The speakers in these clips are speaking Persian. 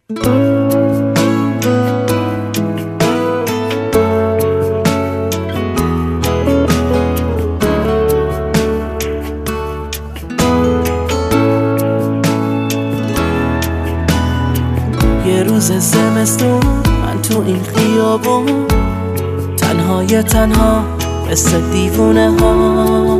یه روز زمستون من تو این خیابون تنها مثل دیوونه ها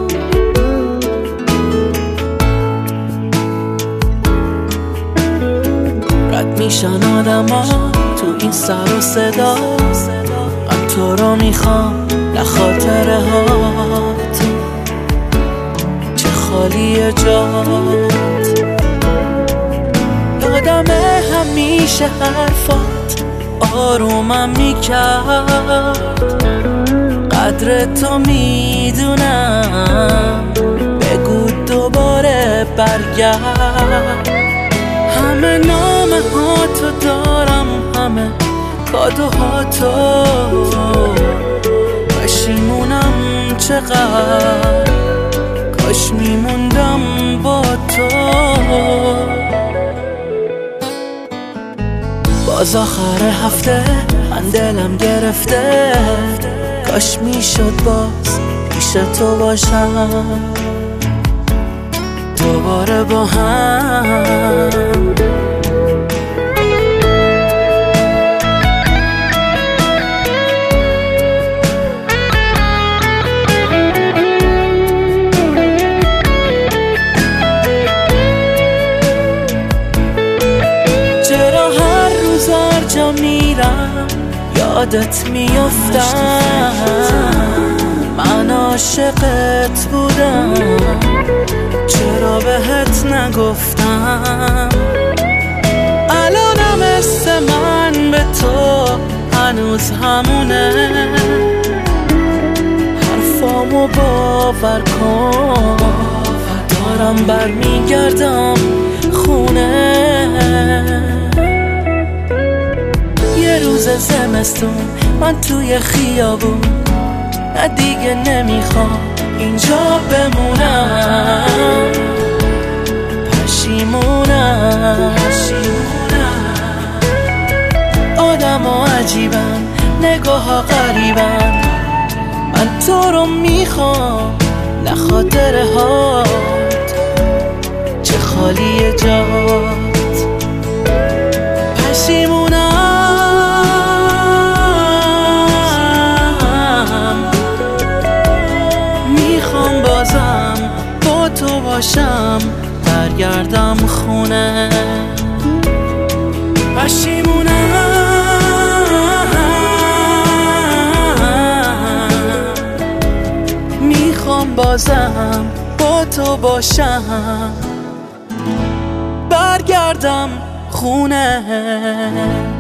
رد میشن آدم ها تو این سر و صدا. من تو رو میخوام نه خاطره هات چه خالیه جات. یادم همیشه حرفات آرومم میکرد. قدر تو میدونم بگو دوباره برگرد. همه نامه ها تو دارم همه کادوهاتو. پشیمونم چقدر کاش میموندم با تو. باز آخر هفته من دلم گرفته. کاش میشد باز پیش تو باشم دوباره با هم. چرا هر روز هر جا میرم یادت میافتم. من عاشقت بودم چرا بهت نگفتم. الانم مثل من به تو هنوز همونه. حرفامو باور کن دارم برمیگردم خونه. یه روز زمستون من توی خیابون نه دیگه نمیخوام اینجا بمونم. پشیمونم آدم ها عجیبن نگاه ها غریبن. من تو رو میخوام نه خاطره هات چه خالیه جات. پشیمونم میخوام بازم با تو باشم برگردم خونه. پشیمونم میخوام بازم با تو باشم برگردم خونه.